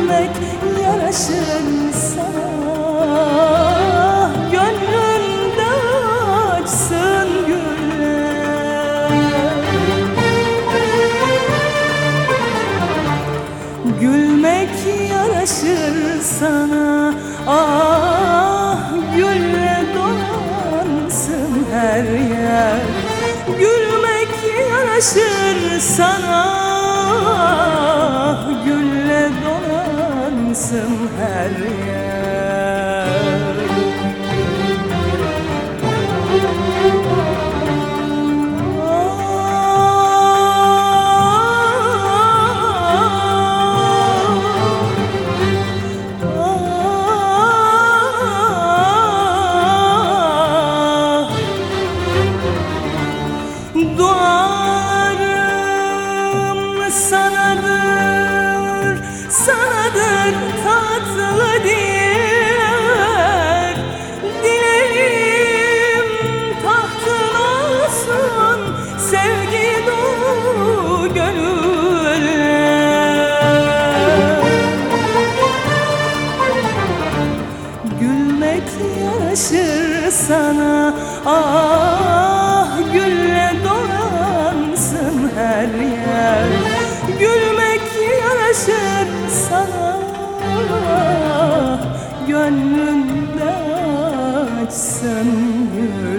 gülmek yaraşır sana. Gönlünde açsın güller. Gülmek yaraşır sana, ah gülle dolansın her yer. Gülmek yaraşır sana, gülle dolansın her yer. Dualarım sanadır, sanadır tatlı diler. Dilerim tahtın olsun sevgi dolu gönüller. Gülmek yaraşır sana, ah gülle dolansın her yer. Gülmek yaraşır sana, gönlünde açsın gül.